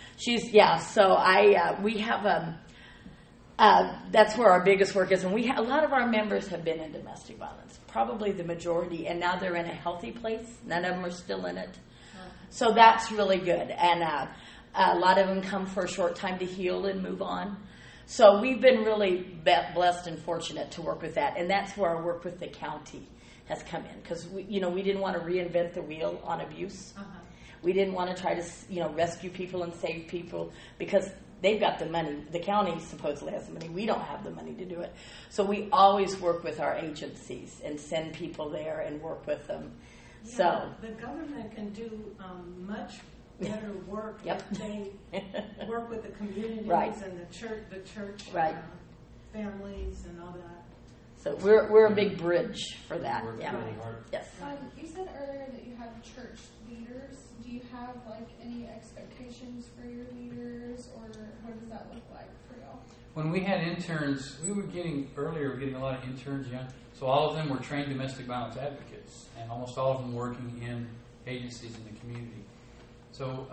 A: we have that's where our biggest work is, and a lot of our members have been in domestic violence, probably the majority, and now they're in a healthy place. None of them are still in it, so that's really good. And a lot of them come for a short time to heal and move on. So we've been really blessed and fortunate to work with that, and that's where our work with the county has come in, because we didn't want to reinvent the wheel on abuse. We didn't want to try to rescue people and save people, because they've got the money. The county supposedly has the money. We don't have the money to do it. So we always work with our agencies and send people there and work with them.
F: Yeah,
A: so
F: the government can do much better work
A: Yep.
F: if they work with the communities
A: Right.
F: and the church
A: Right.
F: families and all that.
A: So we're a big bridge for that.
D: Work
A: Yeah.
D: really hard.
A: Yes.
G: You said earlier that you have church leaders. Do you have any expectations for your leaders, or what does that look like for y'all?
B: When we had interns, we were getting a lot of interns young. So all of them were trained domestic violence advocates, and almost all of them working in agencies in the community. So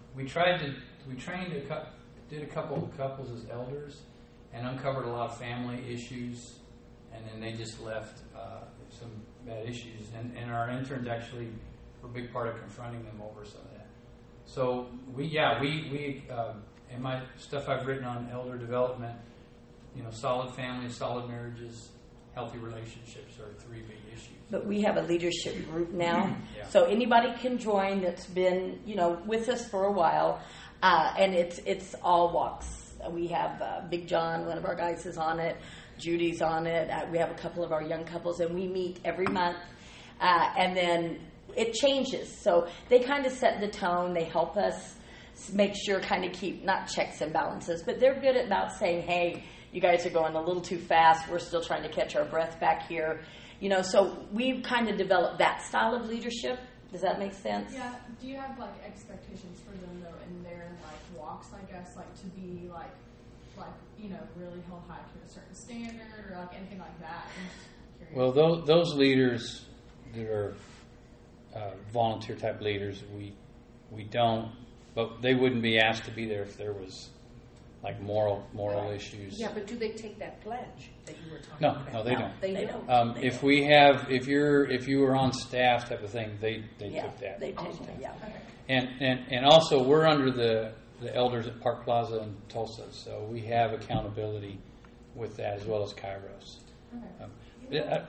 B: did a couple of couples as elders, and uncovered a lot of family issues, and then they just left some bad issues. And our interns actually were a big part of confronting them over some of that. So we in my stuff I've written on elder development, solid families, solid marriages, healthy relationships are three big issues.
A: But we have a leadership group now,
B: Yeah.
A: so anybody can join that's been with us for a while, and it's all walks. We have Big John, one of our guys, is on it. Judy's on it. We have a couple of our young couples, and we meet every month, and then it changes. So they kind of set the tone. They help us make sure, kind of keep, not checks and balances, but they're good about saying, hey, you guys are going a little too fast. We're still trying to catch our breath back here. So we've kind of developed that style of leadership. Does that make sense?
G: Yeah. Do you have expectations for them though in their walks? I guess to be really held high to a certain standard or anything like that. I'm just curious.
B: Well, those leaders that are volunteer type leaders, we don't, but they wouldn't be asked to be there if there was moral issues.
E: Yeah, but do they take that pledge that you were talking about?
B: No, they don't.
E: They don't.
B: If you were on staff type of thing, they took that.
A: They take it, yeah.
G: Okay.
B: And also we're under the elders at Park Plaza in Tulsa, so we have accountability with that as well as Kairos.
G: Okay.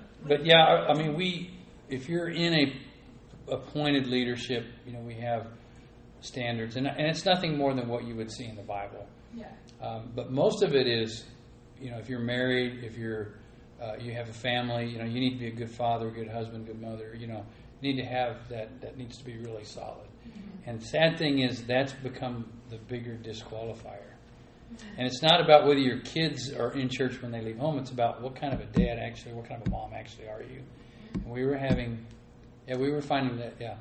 B: If you're in a appointed leadership, we have standards, and it's nothing more than what you would see in the Bible.
G: Yeah.
B: But most of it is, if you're married, if you have a family, you need to be a good father, good husband, good mother. You need to have that. That needs to be really solid. Mm-hmm. And the sad thing is that's become the bigger disqualifier. And it's not about whether your kids are in church when they leave home. It's about what kind of a dad actually, what kind of a mom actually are you. And we were finding that, yeah.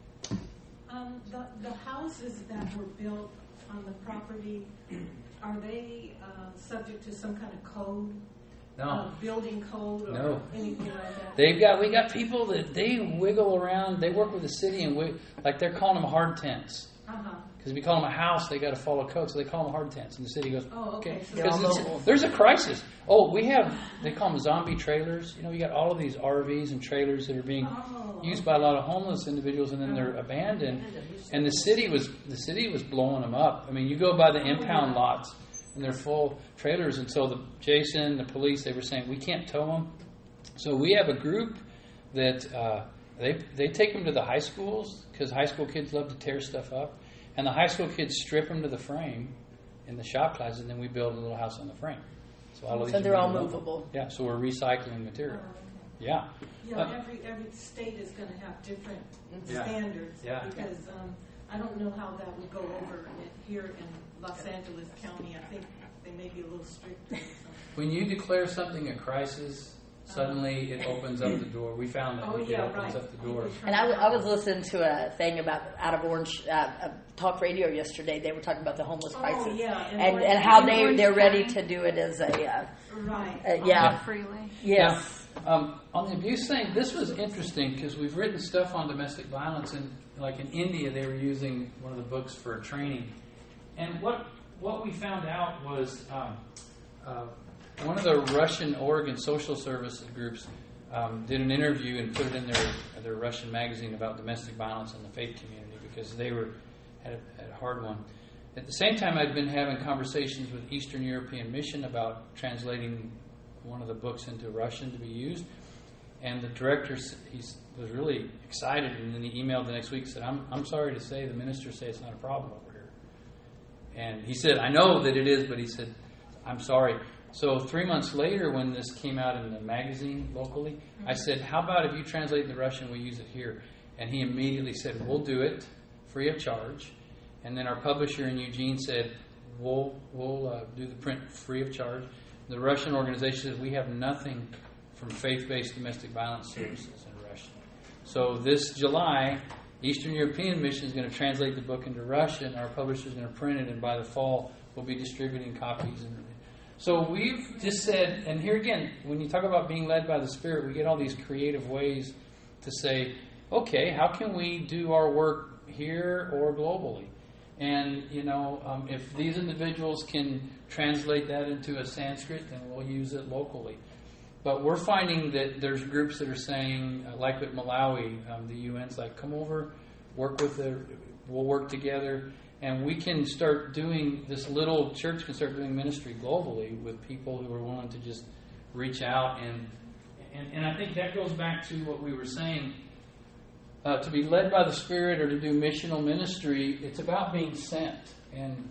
F: The houses that were built on the property, are they subject to some kind of code?
B: No.
F: Building code or
B: No.
F: anything like that?
B: We got people that they wiggle around. They work with the city and they're calling them hard tents.
F: Uh-huh.
B: Because if you call them a house, they got to follow code, so they call them hard tents. And the city goes,
F: Oh, okay. So
A: They're all
B: because
A: mobile.
B: there's a crisis. Oh, they call them zombie trailers. You know, you got all of these RVs and trailers that are being used by a lot of homeless individuals, and then they're abandoned. And the city was blowing them up. I mean, you go by the impound lots, and they're full trailers. And so Jason, the police, they were saying, we can't tow them. So we have a group that they take them to the high schools, because high school kids love to tear stuff up. And the high school kids strip them to the frame in the shop classes, and then we build a little house on the frame. So all of these
A: So they're
B: are
A: all
B: movable.
A: movable.
B: Yeah, so we're recycling material. Yeah.
F: Yeah, every state is going to have different
B: Yeah.
F: standards.
B: Yeah.
F: Because I don't know how that would go over here in Los Angeles County. I think they may be a little stricter.
B: When you declare something a crisis, suddenly it opens up the door. We found that it opens up the door.
A: And I was listening to a thing about out of Orange talk radio yesterday. They were talking about the homeless crisis,
F: yeah,
A: and how
C: in Orange
A: they're ready
C: County.
A: to do it as a
F: Right.
A: yeah.
C: Freely.
A: Yes.
B: Now, on the abuse thing, this was interesting because we've written stuff on domestic violence, and like in India, they were using one of the books for training. And what we found out was one of the Russian Oregon social services groups did an interview and put it in their Russian magazine about domestic violence in the faith community because they had a hard one. At the same time, I'd been having conversations with Eastern European Mission about translating one of the books into Russian to be used. And the director, was really excited, and then he emailed the next week and said, I'm sorry to say the ministers say it's not a problem over here. And he said, I know that it is, but he said, I'm sorry. So 3 months later, when this came out in the magazine locally, I said, how about if you translate it into Russian, we use it here? And he immediately said, we'll do it free of charge. And then our publisher in Eugene said, we'll do the print free of charge. The Russian organization said, we have nothing from faith-based domestic violence services in Russian. So this July, Eastern European Mission is going to translate the book into Russian. Our publisher is going to print it, and by the fall, we'll be distributing copies. So we've just said, and here again, when you talk about being led by the Spirit, we get all these creative ways to say, okay, how can we do our work here or globally? And, if these individuals can translate that into a Sanskrit, then we'll use it locally. But we're finding that there's groups that are saying, like with Malawi, the UN's like, come over, we'll work together, and we can start doing, this little church can start doing ministry globally with people who are willing to just reach out. And I think that goes back to what we were saying. To be led by the Spirit or to do missional ministry, it's about being sent. And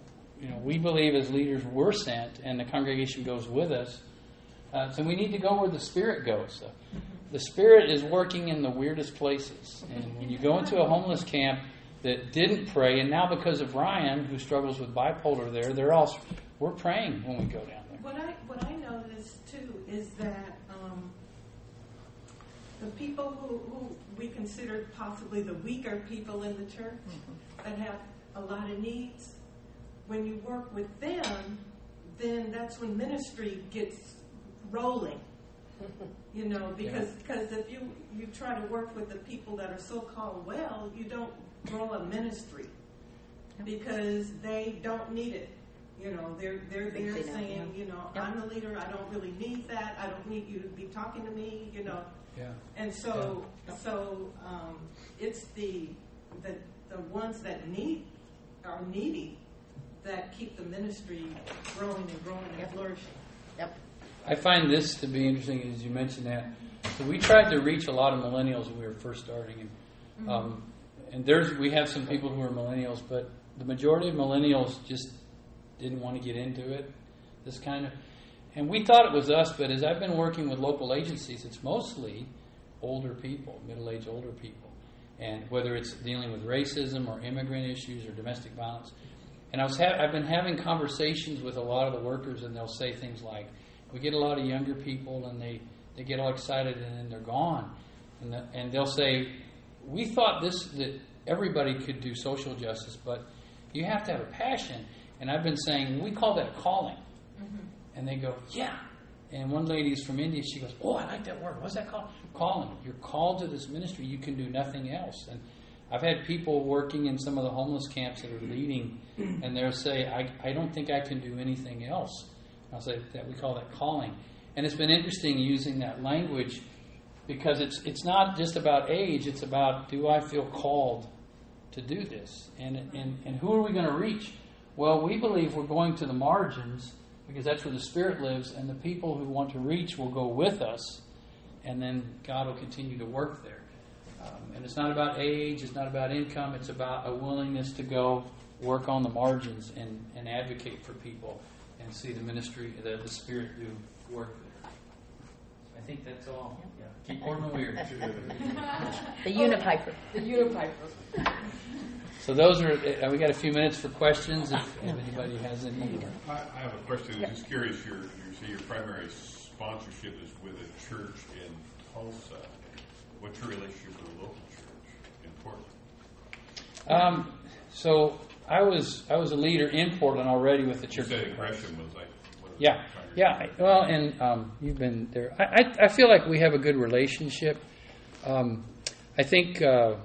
B: we believe as leaders we're sent, and the congregation goes with us. So we need to go where the Spirit goes. So the Spirit is working in the weirdest places. And when you go into a homeless camp that didn't pray, and now because of Ryan, who struggles with bipolar we're praying when we go down there.
F: What I noticed too is that the people who we consider possibly the weaker people in the church that have a lot of needs, when you work with them, then that's when ministry gets rolling. Because if you try to work with the people that are so-called well, you don't grow a ministry because they don't need it. They're there saying, I'm the leader, I don't really need that, I don't need you to be talking to me,
B: Yeah.
F: And so it's the ones that are needy that keep the ministry growing and flourishing.
A: Yep.
B: I find this to be interesting as you mentioned that. So we tried to reach a lot of millennials when we were first starting, and we have some people who are millennials, but the majority of millennials just didn't want to get into it. And we thought it was us, but as I've been working with local agencies, it's mostly older people, middle-aged older people, and whether it's dealing with racism or immigrant issues or domestic violence. And I've been having conversations with a lot of the workers, and they'll say things like, we get a lot of younger people, and they get all excited, and then they're gone. And they'll say, we thought that everybody could do social justice, but you have to have a passion. And I've been saying, we call that a calling. And they go, yeah. And one lady's from India, she goes, oh, I like that word. What's that called? Calling. You're called to this ministry. You can do nothing else. And I've had people working in some of the homeless camps that are leading, and they'll say, I don't think I can do anything else. I'll say that we call that calling. And it's been interesting using that language because it's not just about age, it's about, do I feel called to do this? And who are we going to reach? Well, we believe we're going to the margins because that's where the Spirit lives, and the people who want to reach will go with us, and then God will continue to work there. And it's not about age, it's not about income, it's about a willingness to go work on the margins and advocate for people and see the ministry, the Spirit do work there. I think that's all. Yeah. Keep Portland weird.
A: The Unipiper.
E: The Unipiper.
B: So those are, we got a few minutes for questions if anybody has any.
H: I have a question. I'm just curious. You say your primary sponsorship is with a church in Tulsa. What's your relationship with a local church in Portland?
B: So I was a leader in Portland already with the church.
H: You said Gresham was like.
B: Yeah. Well, and you've been there. I feel like we have a good relationship. I think.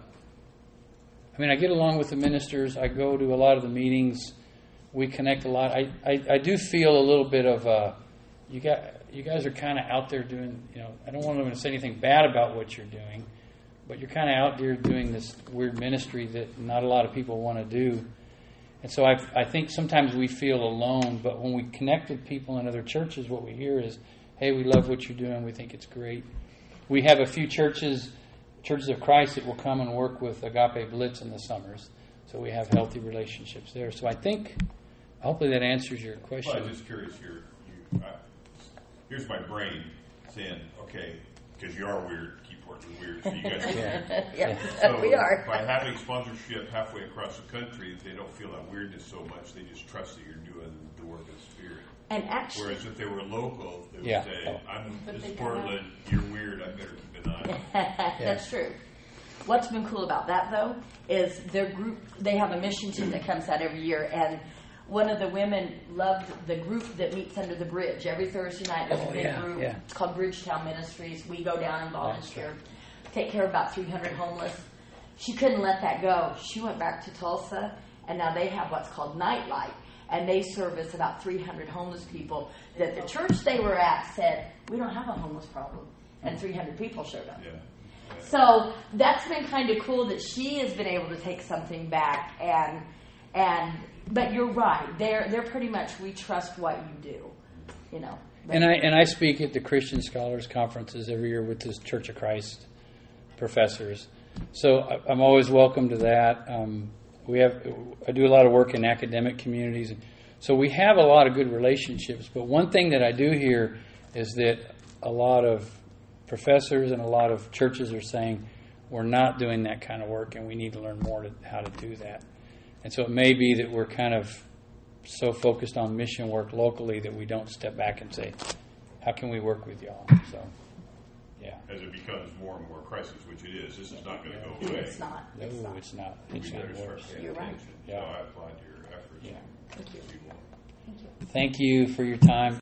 B: I get along with the ministers. I go to a lot of the meetings. We connect a lot. I do feel a little bit of you guys are kind of out there doing. I don't want to say anything bad about what you're doing, but you're kind of out there doing this weird ministry that not a lot of people want to do. And so I think sometimes we feel alone, but when we connect with people in other churches, what we hear is, hey, we love what you're doing. We think it's great. We have a few Churches of Christ that will come and work with Agape Blitz in the summers. So we have healthy relationships there. So I think, hopefully that answers your question.
H: Well, I'm just curious. Here's my brain saying, okay, because you are weird, keep Portland weird. So you guys
A: So we are.
H: By having sponsorship halfway across the country, they don't feel that weirdness so much. They just trust that you're doing the work of the Spirit.
A: And actually,
H: whereas if they were local, they would say, this is Portland, you're weird, I better keep an eye on it.
A: That's true. What's been cool about that, though, is their group, they have a mission team that comes out every year, and one of the women loved the group that meets under the bridge. Every Thursday night, there's a big group. Yeah. It's called Bridgetown Ministries. We go down and volunteer, take care of about 300 homeless. She couldn't let that go. She went back to Tulsa, and now they have what's called Nightlight. And they service about 300 homeless people that the church they were at said, we don't have a homeless problem. And 300 people showed up. Yeah. So that's been kind of cool that she has been able to take something back. But you're right. They're pretty much, we trust what you do. And
B: I speak at the Christian Scholars Conferences every year with the Church of Christ professors. So I'm always welcome to that. I do a lot of work in academic communities, so we have a lot of good relationships. But one thing that I do hear is that a lot of professors and a lot of churches are saying we're not doing that kind of work, and we need to learn more how to do that. And so it may be that we're kind of so focused on mission work locally that we don't step back and say, how can we work with y'all? So. Yeah.
H: As it becomes more and more crisis, which it is, this is not going to go away.
A: It's not.
B: No, it's not. It's not worse.
A: You're right.
H: So I applaud your efforts.
B: Yeah.
A: Thank you.
B: Thank you for your time.